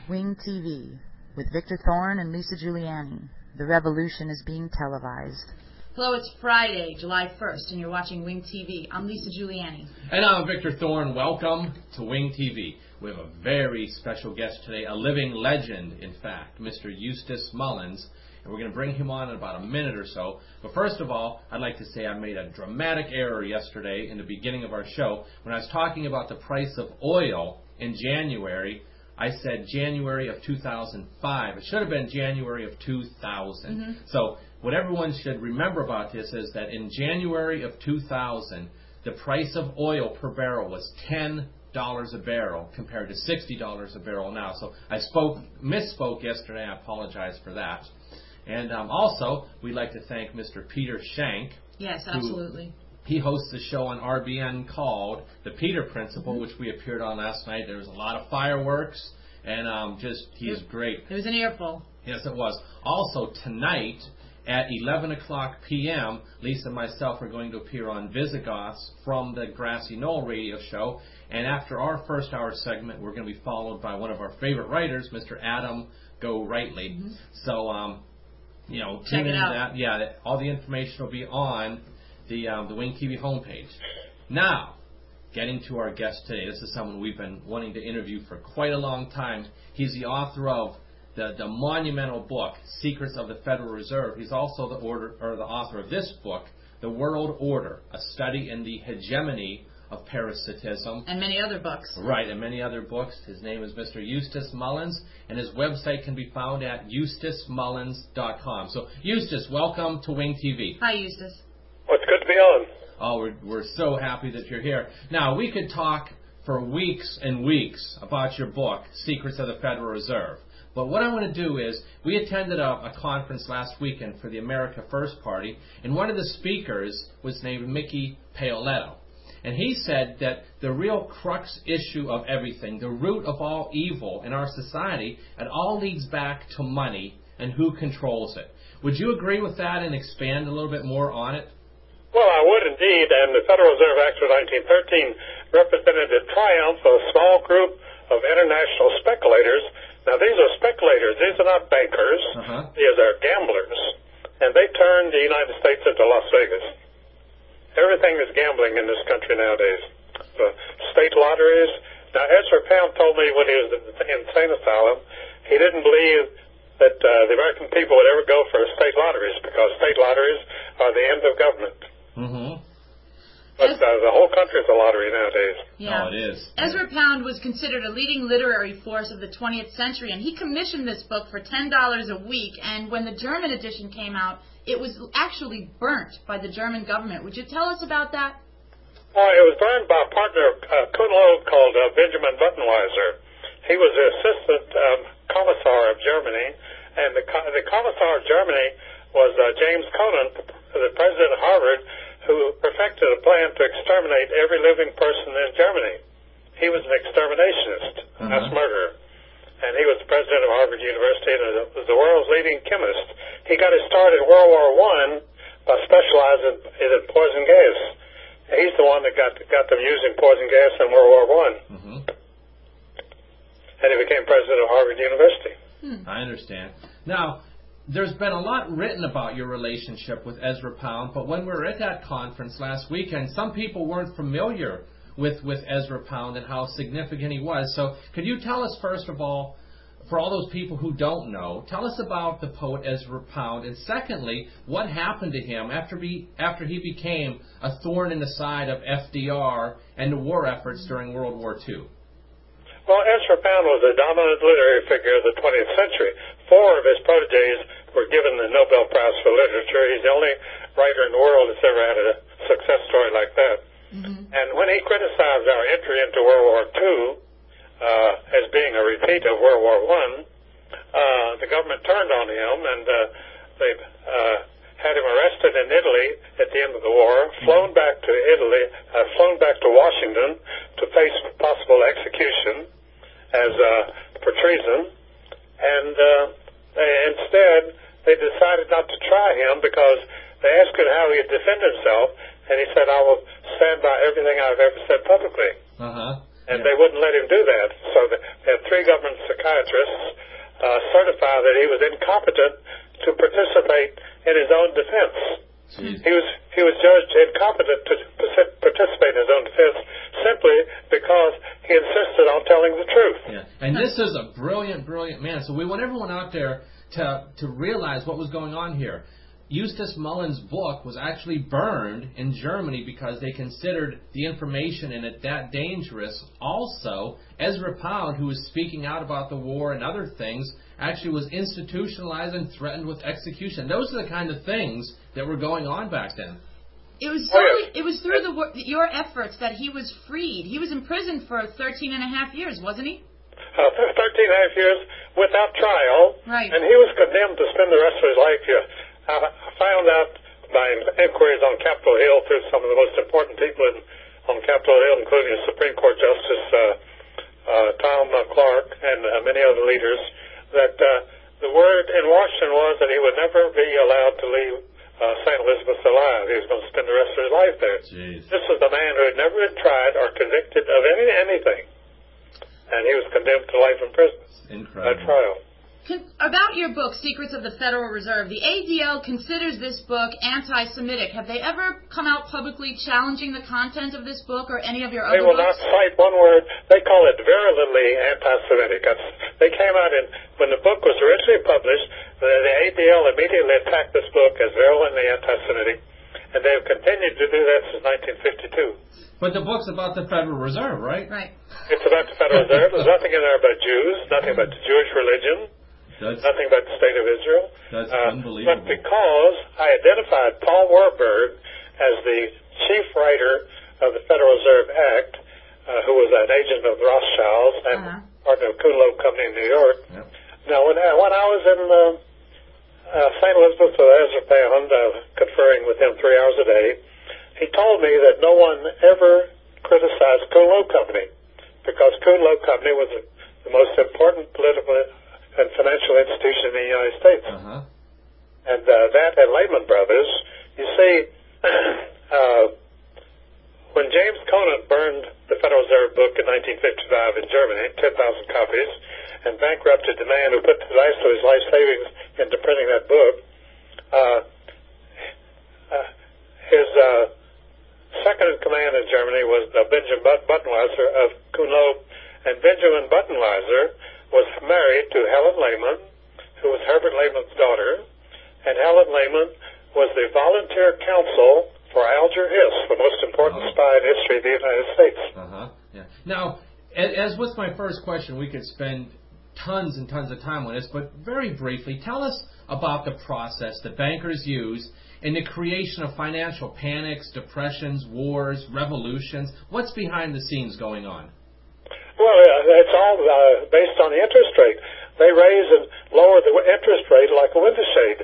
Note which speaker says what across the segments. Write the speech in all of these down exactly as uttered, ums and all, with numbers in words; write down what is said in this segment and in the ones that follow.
Speaker 1: Wing T V with Victor Thorne and Lisa Giuliani. The revolution is being televised.
Speaker 2: Hello, it's Friday, July first, and you're watching Wing T V. I'm Lisa Giuliani.
Speaker 3: And I'm Victor Thorne. Welcome to Wing T V. We have a very special guest today, a living legend, in fact, Mister Eustace Mullins. And we're going to bring him on in about a minute or so. But first of all, I'd like to say I made a dramatic error yesterday in the beginning of our show. When I was talking about the price of oil in January, I said January of two thousand five. It should have been January of two thousand. Mm-hmm. So what everyone should remember about this is that in January of two thousand, the price of oil per barrel was ten dollars a barrel compared to sixty dollars a barrel now. So I spoke, misspoke yesterday. I apologize for that. And um, also, we'd like to thank Mister Peter Shank.
Speaker 2: Yes, absolutely.
Speaker 3: He hosts a show on R B N called The Peter Principle, mm-hmm. which we appeared on last night. There was a lot of fireworks, and um, just he is great.
Speaker 2: It was an earful.
Speaker 3: Yes, it was. Also, tonight at eleven o'clock p.m., Lisa and myself are going to appear on Visigoths from the Grassy Knoll radio show. And after our first hour segment, we're going to be followed by one of our favorite writers, Mister Adam Go Rightly. Mm-hmm. So, um, you know,
Speaker 2: check it out.
Speaker 3: That, yeah, all the information will be on the um, the Wing T V homepage. Now, getting to our guest today. This is someone we've been wanting to interview for quite a long time. He's the author of the, the monumental book, Secrets of the Federal Reserve. He's also the order or the author of this book, The World Order, a study in the hegemony of parasitism.
Speaker 2: And many other books.
Speaker 3: Right, and many other books. His name is Mister Eustace Mullins, and his website can be found at eustace mullins dot com. So, Eustace, welcome to Wing T V.
Speaker 2: Hi, Eustace.
Speaker 4: Well, it's good to be on.
Speaker 3: Oh, we're, we're so happy that you're here. Now, we could talk for weeks and weeks about your book, Secrets of the Federal Reserve. But what I want to do is, we attended a, a conference last weekend for the America First Party, and one of the speakers was named Mickey Paoletto. And he said that the real crux issue of everything, the root of all evil in our society, it all leads back to money and who controls it. Would you agree with that and expand a little bit more on it?
Speaker 4: Well, I would indeed, and the Federal Reserve Act of nineteen thirteen represented the triumph of a small group of international speculators. Now, these are speculators. These are not bankers. Uh-huh. These are gamblers. And they turned the United States into Las Vegas. Everything is gambling in this country nowadays. The state lotteries. Now, Ezra Pound told me when he was in the insane asylum, he didn't believe that uh, the American people would ever go for state lotteries because state lotteries are the end of government.
Speaker 3: Mm-hmm.
Speaker 4: But uh, the whole country is a lottery nowadays.
Speaker 2: Yeah.
Speaker 3: Oh, it is.
Speaker 2: Ezra Pound was considered a leading literary force of the twentieth century, and he commissioned this book for ten dollars a week, and when the German edition came out, it was actually burnt by the German government. Would you tell us about that?
Speaker 4: Well, it was burned by a partner of uh, Kuhnlo called uh, Benjamin Buttenweiser. He was the assistant um, commissar of Germany, and the, the commissar of Germany was uh, James Conant, the president of Harvard, who perfected a plan to exterminate every living person in Germany. He was an exterminationist, uh-huh. Mass murderer. And he was the president of Harvard University and was the world's leading chemist. He got his start in World War One by specializing in poison gas. He's the one that got got them using poison gas in World War One. Mm-hmm. And he became president of Harvard University.
Speaker 3: Hmm. I understand. Now, there's been a lot written about your relationship with Ezra Pound, but when we were at that conference last weekend, some people weren't familiar with, with Ezra Pound and how significant he was. So could you tell us, first of all, for all those people who don't know, tell us about the poet Ezra Pound, and secondly, what happened to him after, be, after he became a thorn in the side of F D R and the war efforts during World War Two?
Speaker 4: Well, Ezra Pound was a dominant literary figure of the twentieth century. Four of his protégés were given the Nobel Prize for Literature. He's the only writer in the world that's ever had a success story like that. Mm-hmm. And when he criticized our entry into World War Two uh, as being a repeat of World War One, uh, the government turned on him, and uh, they uh, had him arrested in Italy at the end of the war, flown back to Italy, uh, flown back to Washington to face possible execution as uh, for treason, and uh, they, instead they decided not to try him because they asked him how he'd defend himself, and he said, "I will stand by everything I've ever said publicly."
Speaker 3: Uh-huh.
Speaker 4: and
Speaker 3: yeah.
Speaker 4: they wouldn't let him do that. So they had three government psychiatrists uh, certify that he was incompetent to participate in his own defense.
Speaker 3: Jeez.
Speaker 4: He was he was judged incompetent to participate in his own defense simply because he insisted on telling the truth.
Speaker 3: Yeah, and this is a brilliant, brilliant man. So we want everyone out there to to realize what was going on here. Eustace Mullins' book was actually burned in Germany because they considered the information in it that dangerous. Also, Ezra Pound, who was speaking out about the war and other things, actually was institutionalized and threatened with execution. Those are the kind of things that were going on back then.
Speaker 2: It was solely, it was through the your efforts that he was freed. He was imprisoned for thirteen and a half years, wasn't he?
Speaker 4: Uh, thirteen and a half years without trial.
Speaker 2: Right.
Speaker 4: And he was condemned to spend the rest of his life here. I found out by inquiries on Capitol Hill through some of the most important people in, on Capitol Hill, including Supreme Court Justice uh, uh, Tom uh, Clark and uh, many other leaders, that uh, the word in Washington was that he would never be allowed to leave uh, Saint Elizabeth alive. He was going to spend the rest of his life there.
Speaker 3: Jeez.
Speaker 4: This was a man who had never been tried or convicted of any anything, and he was condemned to life in prison.
Speaker 3: Incredible.
Speaker 4: At trial.
Speaker 2: Con- about your book, Secrets of the Federal Reserve, the A D L considers this book anti-Semitic. Have they ever come out publicly challenging the content of this book or any of your
Speaker 4: They
Speaker 2: other
Speaker 4: will
Speaker 2: books?
Speaker 4: not cite one word. They call it virulently anti-Semitic. That's, they came out in, when the book was originally published, the, the A D L immediately attacked this book as virulently anti-Semitic, and they have continued to do that since nineteen fifty-two.
Speaker 3: But the book's about the Federal Reserve, right?
Speaker 2: Right.
Speaker 4: It's about the Federal Reserve. There's nothing in there about Jews, nothing about the Jewish religion.
Speaker 3: That's,
Speaker 4: Nothing about the state of Israel.
Speaker 3: That's
Speaker 4: uh,
Speaker 3: unbelievable.
Speaker 4: But because I identified Paul Warburg as the chief writer of the Federal Reserve Act, uh, who was an agent of the Rothschilds and
Speaker 2: Uh-huh.
Speaker 4: partner of Kuhn Loeb Company in New York.
Speaker 3: Yep.
Speaker 4: Now, when, uh, when I was in uh, uh, Saint Elizabeth with Ezra Pound, uh, conferring with him three hours a day, he told me that no one ever criticized Kuhn Loeb Company because Kuhn Loeb Company was the, the most important political and financial institution in the United States.
Speaker 3: Uh-huh.
Speaker 4: And uh, that and Lehman Brothers, you see, uh, when James Conant burned the Federal Reserve book in nineteen fifty-five in Germany, ten thousand copies, and bankrupted the man who put the rest of his life savings into printing that book, uh, uh, his uh, second in command in Germany was uh, Benjamin Buttenweiser of Kuhn Loeb, and Benjamin Buttenweiser was married to Helen Lehman, who was Herbert Lehman's daughter, and Helen Lehman was the volunteer counsel for Alger Hiss, the most important uh-huh. spy in history of the United States.
Speaker 3: Uh-huh. Yeah. Now, as with my first question, we could spend tons and tons of time on this, but very briefly, tell us about the process that bankers use in the creation of financial panics, depressions, wars, revolutions. What's behind the scenes going on?
Speaker 4: Well, it's all uh, based on the interest rate. They raise and lower the interest rate like a window shade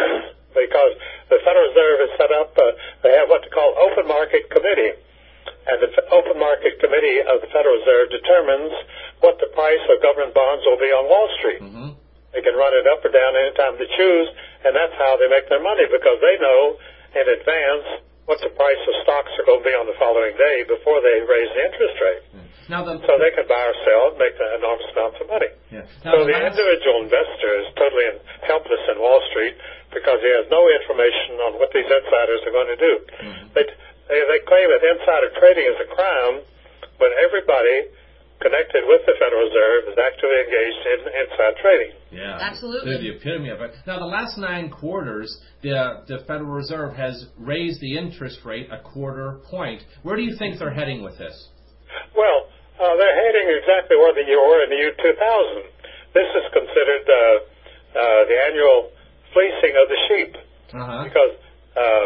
Speaker 4: because the Federal Reserve is set up, uh, they have what they call open market committee. And the open market committee of the Federal Reserve determines what the price of government bonds will be on Wall Street.
Speaker 3: Mm-hmm.
Speaker 4: They can run it up or down anytime they choose, and that's how they make their money because they know in advance what the price of stocks are going to be on the following day before they raise the interest rate.
Speaker 3: Mm. Now the,
Speaker 4: so they can buy or sell and make enormous amounts of money.
Speaker 3: Yeah. Now
Speaker 4: So the, the last... individual investor is totally in, helpless in Wall Street because he has no information on what these insiders are going to do. Mm-hmm. They, they, they claim that insider trading is a crime, but everybody connected with the Federal Reserve is actively engaged in inside trading.
Speaker 3: Yeah,
Speaker 2: absolutely.
Speaker 3: They're the epitome of it. Now, the last nine quarters, the the Federal Reserve has raised the interest rate a quarter point. Where do you think they're heading with this?
Speaker 4: Well, uh, they're heading exactly where they were in the year two thousand. This is considered uh, uh, the annual fleecing of the sheep
Speaker 3: uh-huh.
Speaker 4: because uh,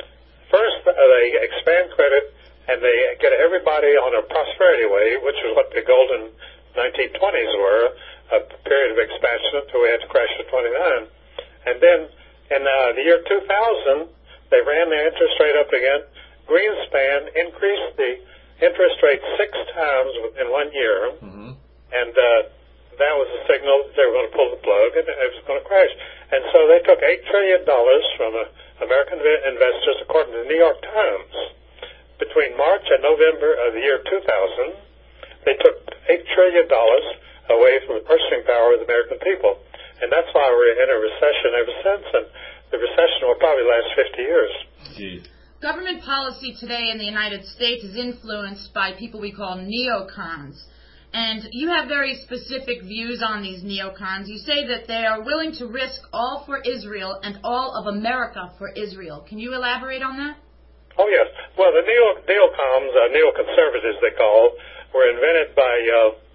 Speaker 4: first uh, they expand credit. And they get everybody on a prosperity wave, which is what the golden nineteen twenties were, a period of expansion until we had to crash in twenty-nine. And then in uh, the year two thousand, they ran the interest rate up again. Greenspan increased the interest rate six times in one year.
Speaker 3: Mm-hmm.
Speaker 4: And uh, that was a signal that they were going to pull the plug and it was going to crash. And so they took eight trillion dollars from uh, American investors, according to the New York Times. Between March and November of the year two thousand, they took eight trillion dollars away from the purchasing power of the American people. And that's why we're in a recession ever since, and the recession will probably last fifty years.
Speaker 3: Gee.
Speaker 2: Government policy today in the United States is influenced by people we call neocons. And you have very specific views on these neocons. You say that they are willing to risk all for Israel and all of America for Israel. Can you elaborate on that?
Speaker 4: Oh, yes. Well, the neo, neocons, uh, neoconservatives they call, were invented by uh,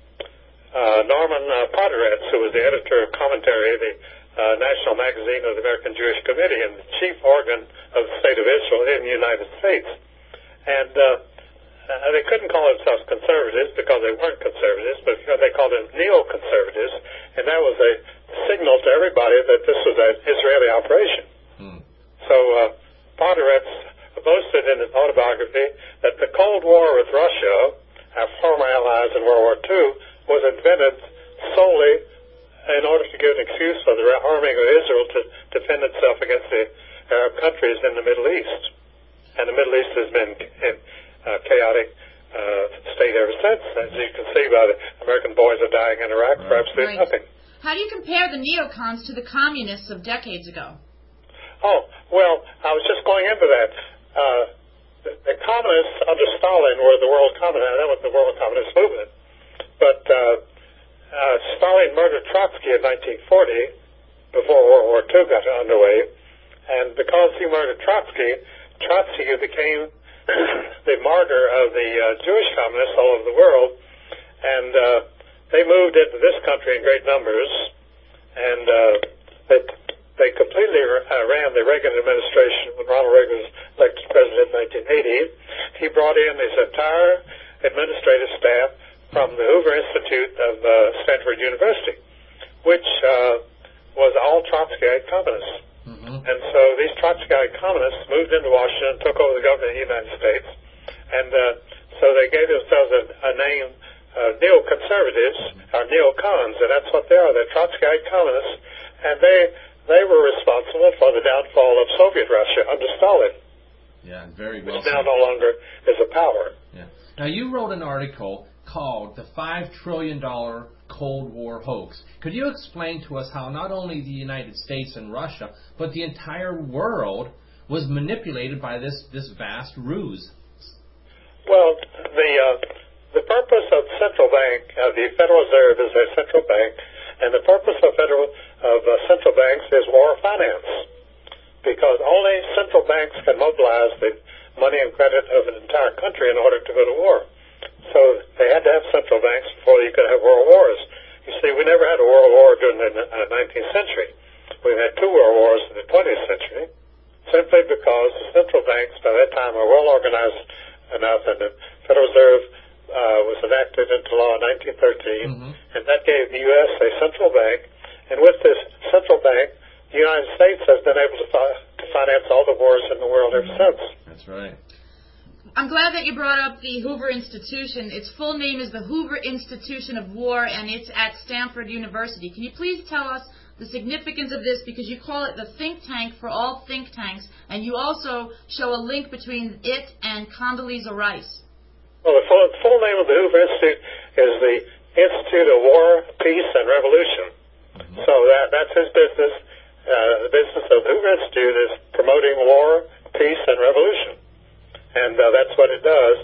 Speaker 4: uh, Norman uh, Podhoretz, who was the editor of Commentary, the uh, national magazine of the American Jewish Committee, and the chief organ of the State of Israel in the United States. And uh, uh, they couldn't call themselves conservatives because they weren't conservatives, but because they called them neoconservatives, and that was a signal to everybody that this was an Israeli operation. Hmm. So uh, Podhoretz boasted in his autobiography that the Cold War with Russia, our former allies in World War Two, was invented solely in order to give an excuse for the arming of Israel to defend itself against the Arab countries in the Middle East. And the Middle East has been in a chaotic uh, state ever since. As you can see by the American boys are dying in Iraq for absolutely
Speaker 2: right.
Speaker 4: nothing.
Speaker 2: How do you compare the neocons to the communists of decades ago?
Speaker 4: Oh, well, I was just going into that. Uh, the, the communists under Stalin were the world communist. That was the world communist movement. But uh, uh, Stalin murdered Trotsky in nineteen forty, before World War Two got underway. And because he murdered Trotsky, Trotsky became the martyr of the uh, Jewish communists all over the world. And uh, they moved into this country in great numbers. And uh, they, they completely uh, ran the Reagan administration when Ronald Reagan was elected president in nineteen eighty. He brought in his entire administrative staff from the Hoover Institute of uh, Stanford University, which uh, was all Trotskyite communists. Mm-hmm. And so these Trotskyite communists moved into Washington, took over the government of the United States, and uh, so they gave themselves a, a name, uh, neoconservatives, or neocons, and that's what they are. They're Trotskyite communists, and they they were responsible for the downfall of Soviet Russia under Stalin.
Speaker 3: Yeah, very well.
Speaker 4: Which now no longer is a power.
Speaker 3: Yeah. Now you wrote an article called "The Five Trillion Dollar Cold War Hoax." Could you explain to us how not only the United States and Russia, but the entire world was manipulated by this, this vast ruse?
Speaker 4: Well, the uh, the purpose of the central bank, uh, the Federal Reserve is a central bank, and the purpose of federal of uh, central banks is war finance, because only central banks can mobilize the money and credit of an entire country in order to go to war. So they had to have central banks before you could have world wars. You see, we never had a world war during the uh, nineteenth century. We've had two world wars in the twentieth century, simply because the central banks by that time were well organized enough, and the Federal Reserve uh, was enacted into law in nineteen thirteen, mm-hmm. and that gave the U S a central bank. And with this central bank, the United States has been able to, fi- to finance all the wars in the world ever since.
Speaker 3: That's right.
Speaker 2: I'm glad that you brought up the Hoover Institution. Its full name is the Hoover Institution of War, and it's at Stanford University. Can you please tell us the significance of this, because you call it the think tank for all think tanks, and you also show a link between it and Condoleezza Rice?
Speaker 4: Well, the full, the full name of the Hoover Institute is the Institute of War, Peace, and Revolution. Mm-hmm. So that that's his business. Uh, the business of the Hoover Institute is promoting war, peace, and revolution. And uh, that's what it does.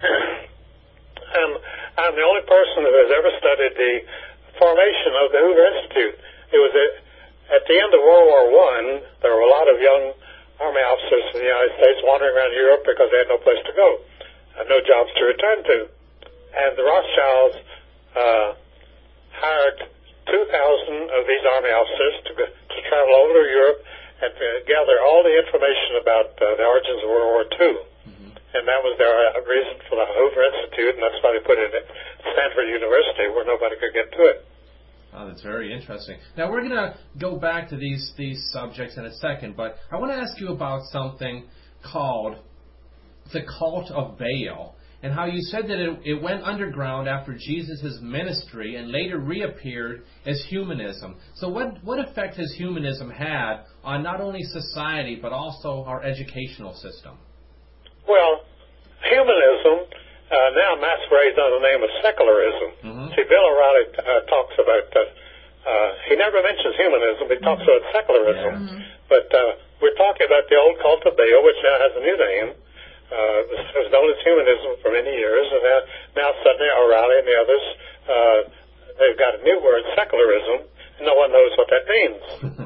Speaker 4: And I'm the only person who has ever studied the formation of the Hoover Institute. It was a, at the end of World War One. There were a lot of young Army officers from the United States wandering around Europe because they had no place to go, and no jobs to return to. And the Rothschilds uh, hired two thousand of these Army officers to, to travel over to Europe and to gather all the information about uh, the origins of World War Two. And that was their uh, reason for the Hoover Institute, and that's why they put it at Stanford University, where nobody could get to it.
Speaker 3: Oh, that's very interesting. Now, we're going to go back to these, these subjects in a second, but I want to ask you about something called the cult of Baal, and how you said that it, it went underground after Jesus' ministry and later reappeared as humanism. So what, what effect has humanism had on not only society, but also our educational system?
Speaker 4: Well, humanism uh, now masquerades under the name of secularism.
Speaker 3: Mm-hmm.
Speaker 4: See, Bill O'Reilly uh, talks about, uh, uh, he never mentions humanism, he talks about secularism.
Speaker 3: Yeah.
Speaker 2: Mhm.
Speaker 4: But uh, we're talking about the old cult of Baal, which now has a new name. Uh, it was known as humanism for many years, and now, now suddenly O'Reilly and the others, uh, they've got a new word, secularism, and no one knows what that means.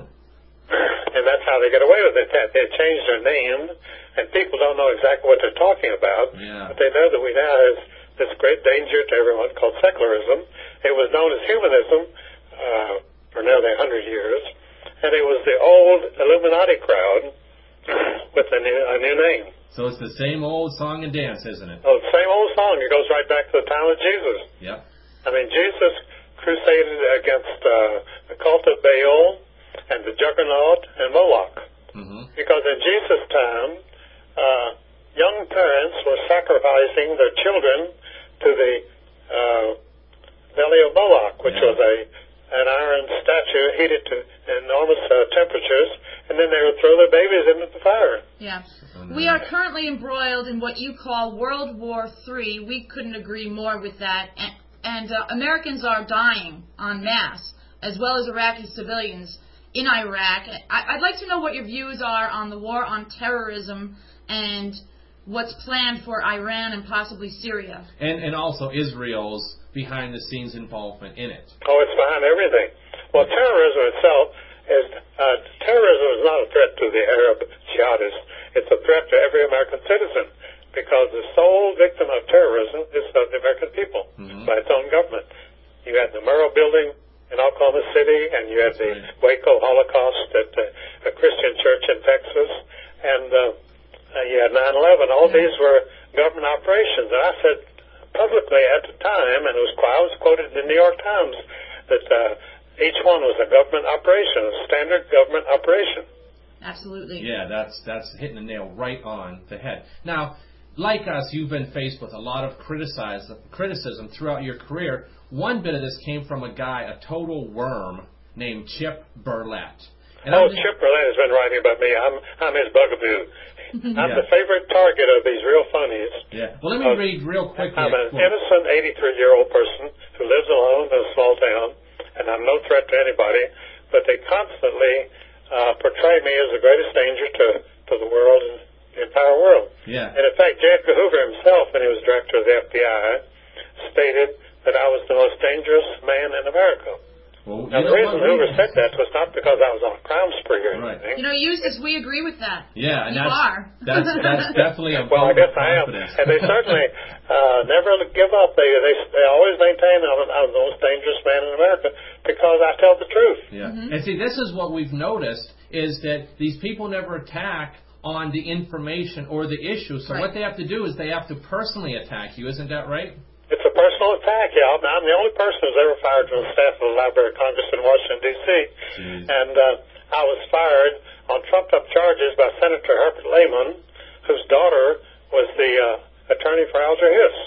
Speaker 4: And that's how they get away with it. They change their name, and people don't know exactly what they're talking about,
Speaker 3: Yeah.
Speaker 4: but they know that we now have this great danger to everyone called secularism. It was known as humanism uh, for nearly a hundred years, and it was the old Illuminati crowd with a new, a new name.
Speaker 3: So it's the same old song and dance, isn't it?
Speaker 4: Oh, the same old song. It goes right back to the time of Jesus.
Speaker 3: Yep.
Speaker 4: I mean, Jesus crusaded against uh, the cult of Baal and the Juggernaut and Moloch.
Speaker 3: Mm-hmm.
Speaker 4: Because in Jesus' time, uh, young parents were sacrificing their children to the uh, belly of Moloch, which
Speaker 3: Yeah.
Speaker 4: was a an iron statue heated to enormous uh, temperatures, and then they would throw their babies into the fire.
Speaker 2: Yeah.
Speaker 3: Oh,
Speaker 2: We are currently embroiled in what you call World War Three. We couldn't agree more with that. And, and uh, Americans are dying en masse, as well as Iraqi civilians in Iraq. I, I'd like to know what your views are on the war on terrorism and what's planned for Iran and possibly Syria.
Speaker 3: And and also Israel's behind-the-scenes involvement in it.
Speaker 4: Oh, it's behind everything. Well, terrorism itself is, uh, terrorism is not a threat to the Arab jihadists. It's a threat to every American citizen, because the sole victim of terrorism is the American people,
Speaker 3: Mm-hmm.
Speaker 4: by its own government. You had the Murrah building in Oklahoma City, and you had
Speaker 3: That's
Speaker 4: the
Speaker 3: right.
Speaker 4: Waco Holocaust at uh, a Christian church in Texas, and uh, uh, you had nine eleven. All these were government operations. And I said publicly at the time, and it was I was quoted in the New York Times, that uh, each one was a government operation, a standard government operation.
Speaker 2: Absolutely.
Speaker 3: Yeah, that's that's hitting the nail right on the head. Now, like us, you've been faced with a lot of criticism, criticism throughout your career. One bit of this came from a guy, a total worm, named Chip Burlett. And
Speaker 4: Oh,
Speaker 3: I'm-
Speaker 4: Chip Burlett has been writing about me. I'm I'm his bugaboo. I'm
Speaker 3: Yeah.
Speaker 4: the favorite target of these real funnies.
Speaker 3: Yeah. Well, let me
Speaker 4: Uh,
Speaker 3: read real quickly.
Speaker 4: I'm
Speaker 3: a
Speaker 4: an
Speaker 3: quote.
Speaker 4: innocent eighty-three-year-old person who lives alone in a small town, and I'm no threat to anybody, but they constantly uh, portray me as the greatest danger to, to the world and the entire world.
Speaker 3: Yeah.
Speaker 4: And in fact, J. Edgar Hoover himself, when he was director of the F B I, stated that I was the most dangerous man in America.
Speaker 3: Well,
Speaker 4: Now,
Speaker 3: you
Speaker 4: the
Speaker 3: know
Speaker 4: reason
Speaker 3: what?
Speaker 4: Hoover said that was not because I was on a crime spree or
Speaker 3: Right.
Speaker 4: anything.
Speaker 2: You know, Eustace, we agree with that.
Speaker 3: Yeah, and
Speaker 2: You
Speaker 3: that's,
Speaker 2: are.
Speaker 3: that's that's definitely a
Speaker 4: Well, I
Speaker 3: vote
Speaker 4: guess
Speaker 3: of
Speaker 4: I am.
Speaker 3: confidence.
Speaker 4: And they certainly uh, never give up. They, they they always maintain I'm, I'm the most dangerous man in America because I tell the truth.
Speaker 3: Yeah.
Speaker 2: Mm-hmm.
Speaker 3: And see, this is what we've noticed is that these people never attack on the information or the issue. So
Speaker 2: Right.
Speaker 3: what they have to do is they have to personally attack you. Isn't that right?
Speaker 4: It's a personal attack, yeah. I'm, I'm the only person who's ever fired from the staff of the Library of Congress in Washington, D C
Speaker 3: Jeez.
Speaker 4: And uh, I was fired on trumped-up charges by Senator Herbert Lehman, whose daughter was the uh, attorney for Alger Hiss.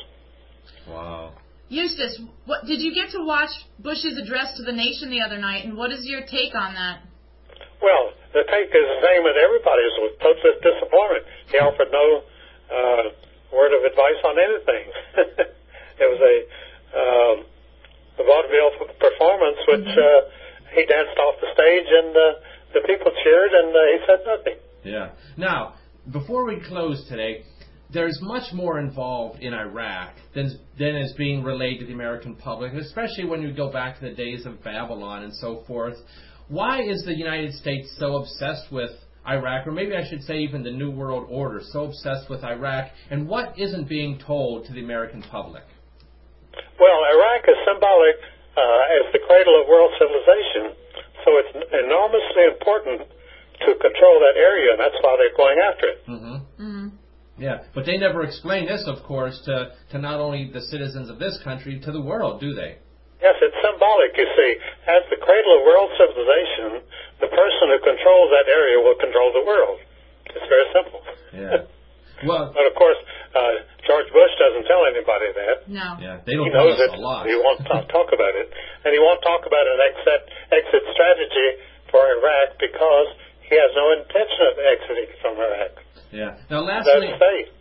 Speaker 3: Wow.
Speaker 2: Eustace, what, did you get to watch Bush's address to the nation the other night, and what is your take on that?
Speaker 4: Well, the take is the same as everybody's, with total disappointment. He offered no uh, word of advice on anything. It was a, um, a vaudeville performance, which uh, he danced off the stage, and uh, the people cheered, and uh, he said nothing.
Speaker 3: Yeah. Now, before we close today, there's much more involved in Iraq than than is being relayed to the American public, especially when you go back to the days of Babylon and so forth. Why is the United States so obsessed with Iraq, or maybe I should say even the New World Order, so obsessed with Iraq, and what isn't being told to the American public?
Speaker 4: Well, Iraq is symbolic uh, as the cradle of world civilization, so it's enormously important to control that area, and that's why they're going after it.
Speaker 3: Mm-hmm.
Speaker 2: Mm-hmm.
Speaker 3: Yeah, but they never explain this, of course, to, to not only the citizens of this country, to the world, do they?
Speaker 4: Yes, it's symbolic, you see. As the cradle of world civilization, the person who controls that area will control the world. It's very simple.
Speaker 3: Yeah. Well,
Speaker 4: But of course, uh, George Bush doesn't tell anybody that.
Speaker 2: No.
Speaker 3: yeah, they don't
Speaker 4: He
Speaker 3: tell
Speaker 4: knows
Speaker 3: us
Speaker 4: it.
Speaker 3: a lot.
Speaker 4: He won't talk, talk about it. And he won't talk about an exit, exit strategy for Iraq because he has no intention of exiting from Iraq.
Speaker 3: Yeah. Now,
Speaker 4: That's
Speaker 3: lastly,
Speaker 4: state.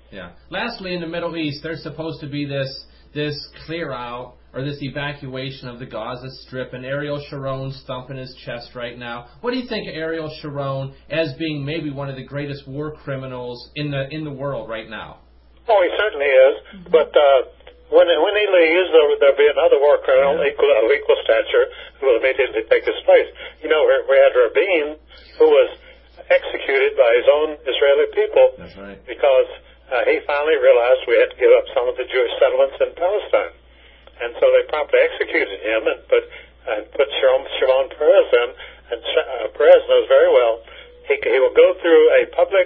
Speaker 3: Yeah. Lastly, in the Middle East, there's supposed to be this this clear out or this evacuation of the Gaza Strip, and Ariel Sharon's thumping his chest right now. What do you think of Ariel Sharon as being maybe one of the greatest war criminals in the in the world right now?
Speaker 4: Oh, he certainly is. Mm-hmm. But uh, when when he leaves, there will be another war criminal yeah. equal, of equal stature who will immediately take his place. You know, we had Rabin, who was executed by his own Israeli people.
Speaker 3: That's right.
Speaker 4: Because uh, he finally realized we had to give up some of the Jewish settlements in Palestine. And so they promptly executed him and put, and put Shimon, Shimon Peres in. And uh, Peres knows very well he, he will go through a public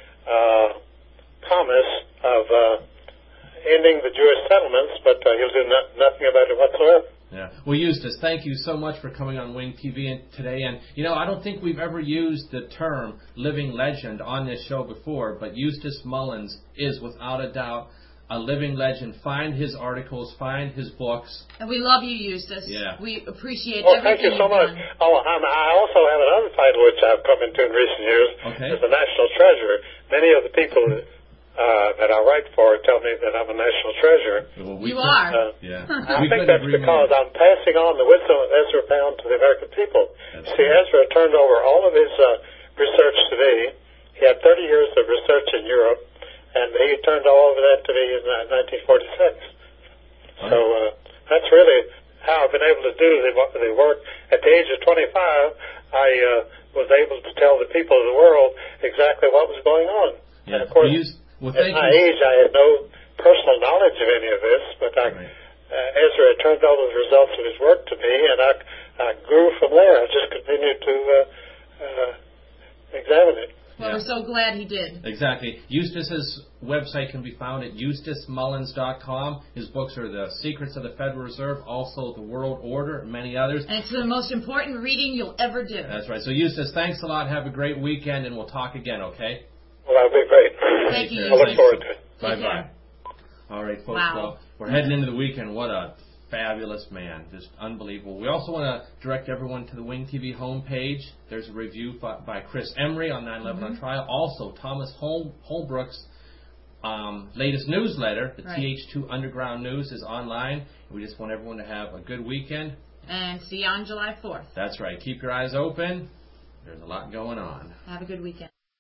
Speaker 4: uh, promise of uh, ending the Jewish settlements, but uh, he'll do not, nothing about it whatsoever.
Speaker 3: Yeah. Well, Eustace, thank you so much for coming on Wing T V today. And, you know, I don't think we've ever used the term living legend on this show before, but Eustace Mullins is, without a doubt, a living legend. Find his articles, find his books.
Speaker 2: And we love you, Eustace.
Speaker 3: Yeah.
Speaker 2: We appreciate
Speaker 4: well,
Speaker 2: everything
Speaker 4: thank you so much.
Speaker 2: Done.
Speaker 4: Oh, um, I also have another title which I've come into in recent years
Speaker 3: okay.
Speaker 4: as the National Treasure. Many of the people uh, that I write for tell me that I'm a national treasure.
Speaker 3: Well, we
Speaker 2: you
Speaker 3: could,
Speaker 2: are.
Speaker 3: Uh, yeah.
Speaker 4: I
Speaker 3: we
Speaker 4: think that's because
Speaker 3: more.
Speaker 4: I'm passing on the wisdom of Ezra Pound to the American people.
Speaker 3: That's
Speaker 4: See,
Speaker 3: right.
Speaker 4: Ezra turned over all of his uh, research to me. He had thirty years of research in Europe, and he turned all of that to me in uh, nineteen forty-six. Right. So uh, that's really how I've been able to do the, the work. At the age of twenty-five, I uh, was able to tell the people of the world exactly what was going on.
Speaker 3: Yeah.
Speaker 4: And of course,
Speaker 3: well, well,
Speaker 4: at my you. age, I had no personal knowledge of any of this, but I,
Speaker 3: right.
Speaker 4: uh, Ezra had turned all the results of his work to me, and I, I grew from there. I just continued to uh, uh, examine it.
Speaker 2: Well,
Speaker 3: yeah.
Speaker 2: we're so glad he did.
Speaker 3: Exactly. Eustace's website can be found at eustace mullins dot com. His books are The Secrets of the Federal Reserve, also The World Order, and many others.
Speaker 2: And it's the most important reading you'll ever do.
Speaker 3: That's right. So, Eustace, thanks a lot. Have a great weekend, and we'll talk again, okay?
Speaker 4: Well, that'll be great.
Speaker 2: Thank you.
Speaker 4: I look
Speaker 3: Thanks.
Speaker 4: forward to it.
Speaker 3: Bye-bye. All right, folks.
Speaker 2: Wow.
Speaker 3: Well, we're heading into the weekend. What a fabulous man. Just unbelievable. We also want to direct everyone to the Wing T V homepage. There's a review by Chris Emery on nine eleven mm-hmm. on Trial. Also, Thomas Hol- Holbrook's um, latest newsletter, the right. T H two Underground News, is online. We just want everyone to have a good weekend.
Speaker 2: And see you on July fourth.
Speaker 3: That's right. Keep your eyes open. There's a lot going on.
Speaker 2: Have a good weekend.